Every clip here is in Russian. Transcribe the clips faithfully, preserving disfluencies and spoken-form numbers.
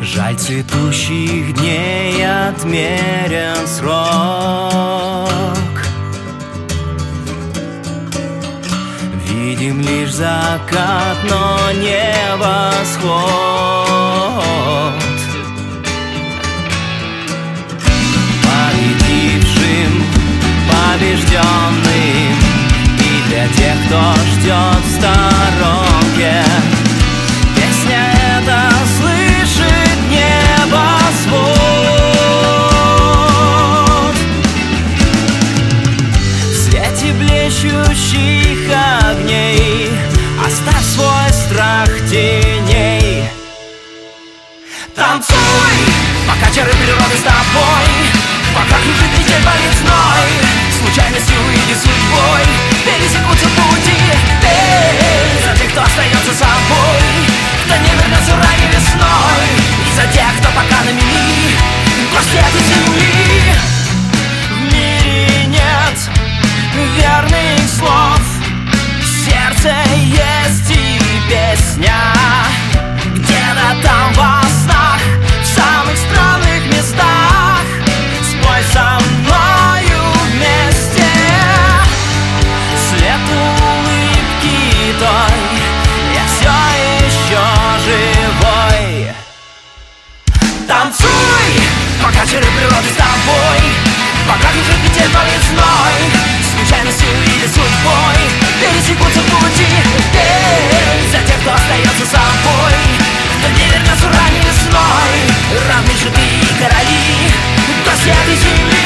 Жаль, цветущих дней отмерен срок. Видим лишь закат, но не восход. Победившим, побежденным, и для тех, кто ждет в сторонке, песня эта слышит небосвод. В свете блещущих огней оставь свой страх теней. Танцуй, пока чары природы с тобой, пока кружит метель болезной, случайностью или судьбой пересекутся пути. Пей за тех, кто остается собой, кто не вернется ранней весной, и за тех, кто пока на мели кости этой земли. В мире нет верных слов, в сердце есть и песня. Где-то там во снах, в самых странных местах, спой со мною вместе. След улыбки той, я все еще живой. Танцуй, пока чары природы с тобой, пока кружит метель болезной, случайностью или судьбой пересекутся пути. Пей за тех, кто остается собой, кто не вернется ранней весной, равны же ты и короли гости этой земли.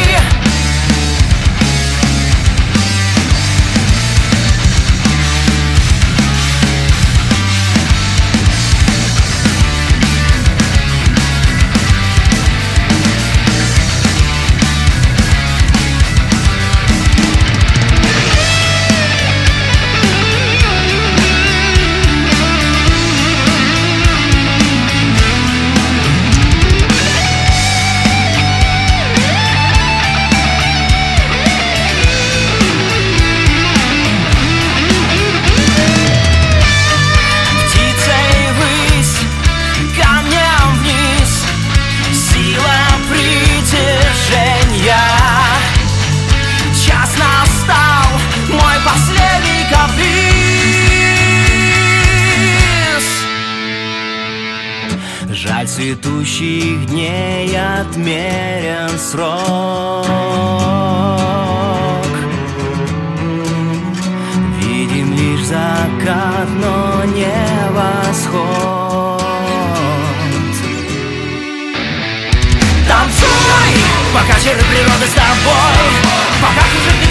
Жаль, цветущих дней отмерен срок. Видим лишь закат, но не восход. Танцуй, пока чары природы с тобой, пока кружит